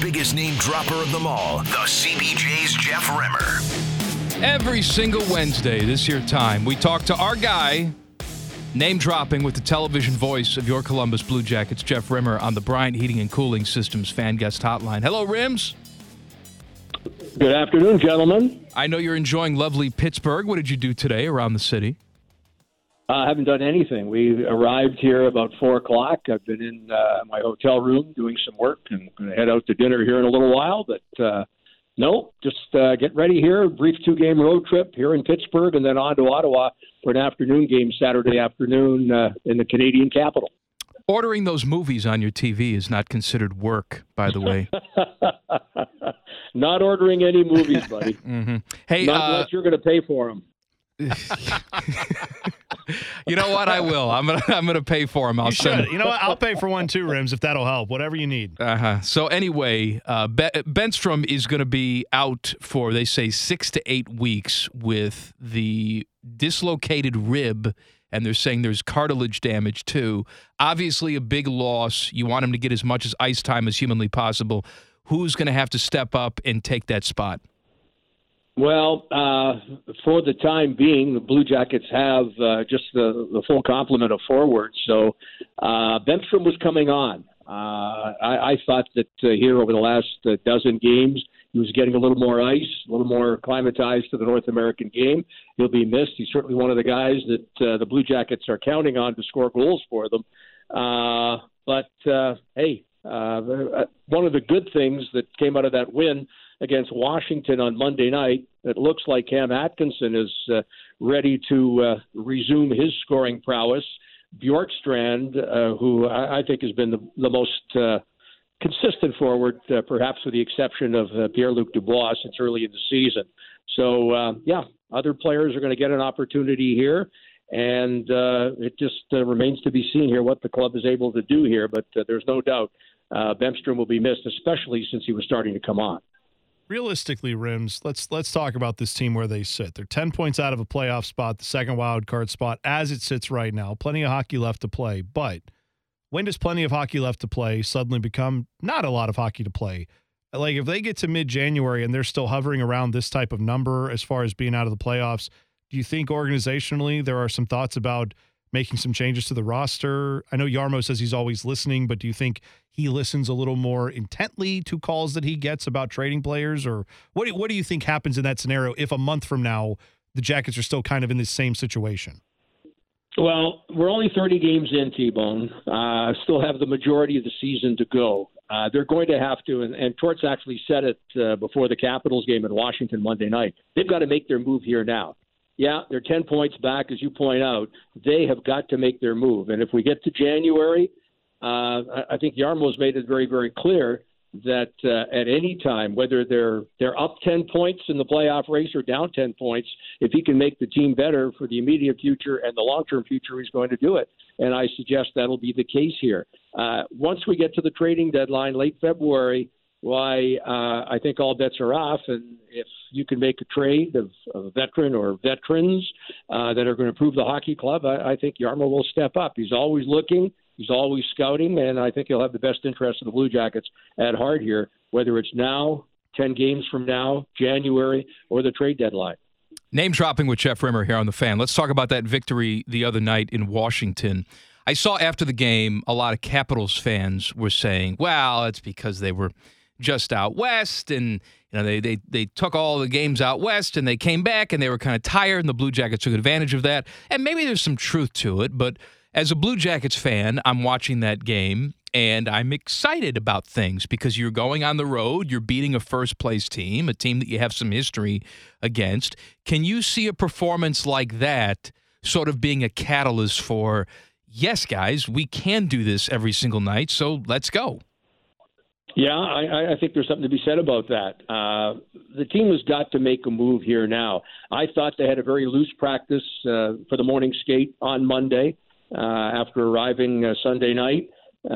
biggest name dropper of them all, the CBJ's Jeff Rimmer. Every single Wednesday this year time, we talk to our guy, name dropping with the television voice of your Columbus Blue Jackets, Jeff Rimmer, on the Bryant Heating and Cooling Systems fan guest hotline. Hello, Rims. Good afternoon, gentlemen. I know you're enjoying lovely Pittsburgh. What did you do today around the city? I haven't done anything. We arrived here about 4 o'clock. I've been in my hotel room doing some work and going to head out to dinner here in a little while. But no, just get ready here. A brief 2-game road trip here in Pittsburgh and then on to Ottawa for an afternoon game Saturday afternoon in the Canadian capital. Ordering those movies on your TV is not considered work, by the way. Not ordering any movies, buddy. Mm-hmm. Hey, not unless you're going to pay for them. You know what? I will. I'm gonna pay for them. You know what? I'll pay for one too, Rims, if that'll help. Whatever you need. So anyway, Benstrom is going to be out for, they say, 6 to 8 weeks with the dislocated rib, and they're saying there's cartilage damage too. Obviously, a big loss. You want him to get as much as ice time as humanly possible. Who's going to have to step up and take that spot? Well, for the time being, the Blue Jackets have just the full complement of forwards. So Benstrom was coming on. I thought that here over the last dozen games, he was getting a little more ice, a little more acclimatized to the North American game. He'll be missed. He's certainly one of the guys that the Blue Jackets are counting on to score goals for them. But hey, one of the good things that came out of that win against Washington on Monday night, it looks like Cam Atkinson is ready to resume his scoring prowess. Bjorkstrand, who I think has been the most consistent forward, perhaps with the exception of Pierre-Luc Dubois since early in the season. So, other players are going to get an opportunity here, and it just remains to be seen here what the club is able to do here. But there's no doubt Benstrom will be missed, especially since he was starting to come on. Realistically, Rims, let's talk about this team where they sit. They're 10 points out of a playoff spot, the second wild card spot, as it sits right now. Plenty of hockey left to play. But when does plenty of hockey left to play suddenly become not a lot of hockey to play? Like, if they get to mid-January and they're still hovering around this type of number as far as being out of the playoffs, do you think organizationally there are some thoughts about making some changes to the roster? I know Jarmo says he's always listening, but do you think he listens a little more intently to calls that he gets about trading players? Or what do you think happens in that scenario if a month from now the Jackets are still kind of in the same situation? Well, we're only 30 games in, T-Bone. Still have the majority of the season to go. They're going to have to, and Torts actually said it before the Capitals game in Washington Monday night, they've got to make their move here now. Yeah, they're 10 points back, as you point out. They have got to make their move. And if we get to January, I think Jarmo's made it very, very clear that at any time, whether they're up 10 points in the playoff race or down 10 points, if he can make the team better for the immediate future and the long-term future, he's going to do it. And I suggest that'll be the case here. Once we get to the trading deadline, late February, I think all bets are off. And if you can make a trade of a veteran or veterans that are going to improve the hockey club, I think Jarmo will step up. He's always looking. He's always scouting, and I think he'll have the best interest of the Blue Jackets at heart here, whether it's now, 10 games from now, January, or the trade deadline. Name dropping with Jeff Rimmer here on The Fan. Let's talk about that victory the other night in Washington. I saw after the game a lot of Capitals fans were saying, well, it's because they were just out west, and they took all the games out west, and they came back, and they were kind of tired, and the Blue Jackets took advantage of that. And maybe there's some truth to it, but as a Blue Jackets fan, I'm watching that game, and I'm excited about things because you're going on the road, you're beating a first-place team, a team that you have some history against. Can you see a performance like that sort of being a catalyst for, yes, guys, we can do this every single night, so let's go? Yeah, I think there's something to be said about that. The team has got to make a move here now. I thought they had a very loose practice for the morning skate on Monday. After arriving Sunday night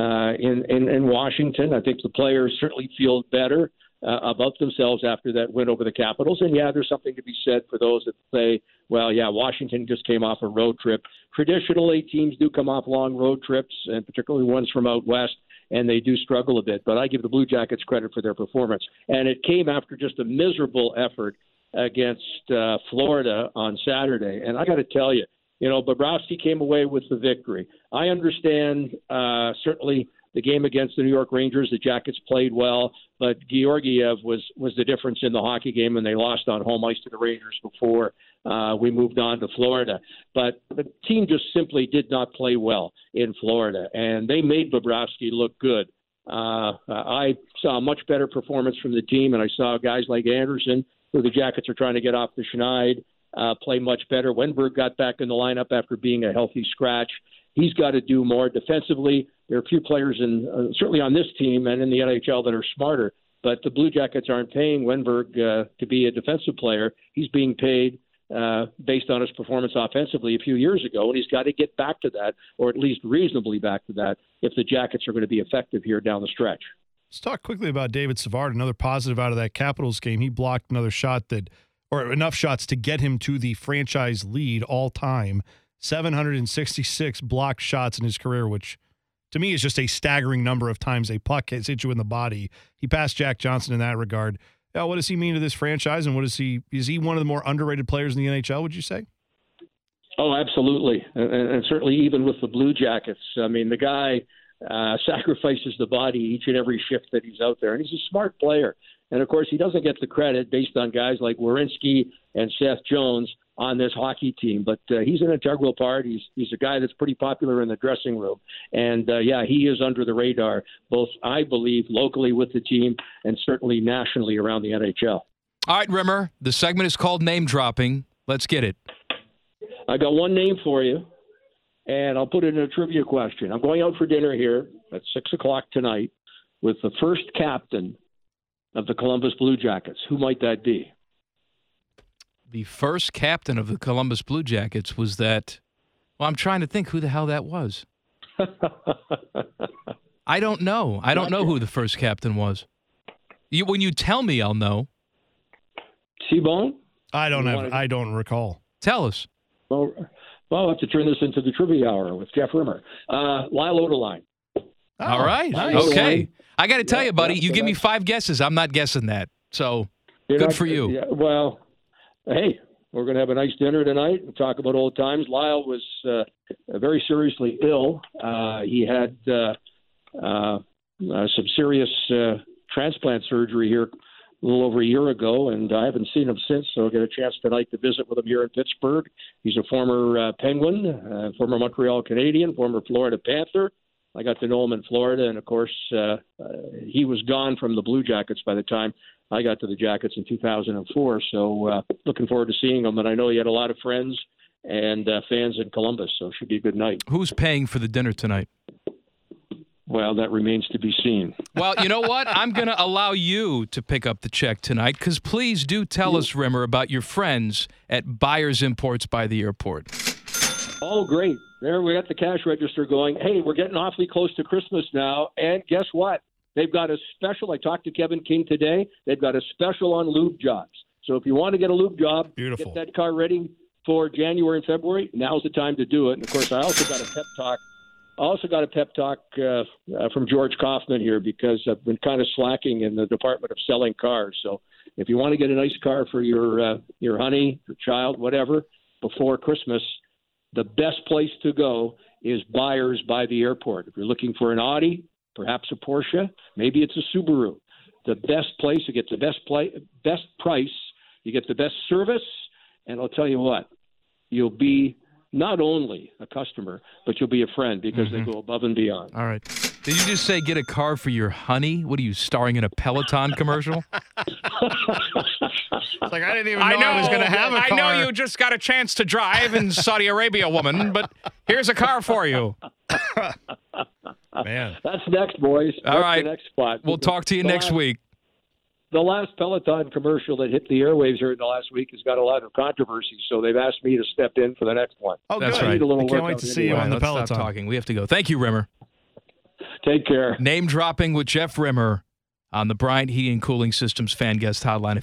in Washington. I think the players certainly feel better about themselves after that win over the Capitals. And, yeah, there's something to be said for those that say, well, yeah, Washington just came off a road trip. Traditionally, teams do come off long road trips, and particularly ones from out west, and they do struggle a bit. But I give the Blue Jackets credit for their performance. And it came after just a miserable effort against Florida on Saturday. And I got to tell you, Bobrovsky came away with the victory. I understand certainly the game against the New York Rangers, the Jackets played well, but Georgiev was the difference in the hockey game, and they lost on home ice to the Rangers before we moved on to Florida. But the team just simply did not play well in Florida, and they made Bobrovsky look good. I saw a much better performance from the team, and I saw guys like Anderson, who the Jackets are trying to get off the schneid, play much better. Wenberg got back in the lineup after being a healthy scratch. He's got to do more defensively. There are a few players, certainly on this team and in the NHL, that are smarter. But the Blue Jackets aren't paying Wenberg to be a defensive player. He's being paid based on his performance offensively a few years ago, and he's got to get back to that, or at least reasonably back to that, if the Jackets are going to be effective here down the stretch. Let's talk quickly about David Savard, another positive out of that Capitals game. He blocked another shot or enough shots to get him to the franchise lead all time. 766 blocked shots in his career, which to me is just a staggering number of times a puck hits you in the body. He passed Jack Johnson in that regard. What does he mean to this franchise, and is he one of the more underrated players in the NHL, would you say? Oh, absolutely. And certainly even with the Blue Jackets. I mean, the guy sacrifices the body each and every shift that he's out there, and he's a smart player. And, of course, he doesn't get the credit based on guys like Werenski and Seth Jones on this hockey team. But he's an integral part. He's a guy that's pretty popular in the dressing room. And, he is under the radar, both, I believe, locally with the team and certainly nationally around the NHL. All right, Rimmer, the segment is called Name Dropping. Let's get it. I got one name for you, and I'll put it in a trivia question. I'm going out for dinner here at 6 o'clock tonight with the first captain of the Columbus Blue Jackets. Who might that be? The first captain of the Columbus Blue Jackets was that. Well, I'm trying to think who the hell that was. I don't know. I don't know who the first captain was. When you tell me, I'll know. Seabone? I don't recall. Tell us. Well, I'll have to turn this into the trivia hour with Jeff Rimmer. Lyle Oderline. All right. Nice. Okay. I got to tell you, buddy, you give me 5 guesses. I'm not guessing that. So good for you. Yeah, well, hey, we're going to have a nice dinner tonight and talk about old times. Lyle was very seriously ill. He had some serious transplant surgery here a little over a year ago, and I haven't seen him since, so I'll get a chance tonight to visit with him here in Pittsburgh. He's a former Penguin, former Montreal Canadian, former Florida Panther. I got to know him in Florida, and, of course, he was gone from the Blue Jackets by the time I got to the Jackets in 2004. So looking forward to seeing him, and I know he had a lot of friends and fans in Columbus, so it should be a good night. Who's paying for the dinner tonight? Well, that remains to be seen. Well, you know what? I'm going to allow you to pick up the check tonight, because please do tell us, Rimmer, about your friends at Buyers Imports by the airport. Oh, great. There we got the cash register going. Hey, we're getting awfully close to Christmas now, and guess what? They've got a special. I talked to Kevin King today. They've got a special on lube jobs. So if you want to get a lube job, Beautiful. Get that car ready for January and February, now's the time to do it. And, of course, I also got a pep talk from George Kaufman here, because I've been kind of slacking in the department of selling cars. So if you want to get a nice car for your honey, your child, whatever, before Christmas, the best place to go is Buyers by the airport. If you're looking for an Audi, perhaps a Porsche, maybe it's a Subaru. The best place, you get the best price, you get the best service, and I'll tell you what, you'll be not only a customer, but you'll be a friend, because they go above and beyond. All right. Did you just say get a car for your honey? What are you, starring in a Peloton commercial? It's like, I didn't even know I was going to have a car. I know you just got a chance to drive in Saudi Arabia, woman, but here's a car for you. Man. That's next, boys. All right. The next spot. We'll talk to you next week. The last Peloton commercial that hit the airwaves here in the last week has got a lot of controversy, so they've asked me to step in for the next one. Oh, that's good. right. I can't wait to see you on the let's Peloton. Stop talking. We have to go. Thank you, Rimmer. Take care. Name dropping with Jeff Rimmer on the Bryant Heating and Cooling Systems Fan Guest Hotline.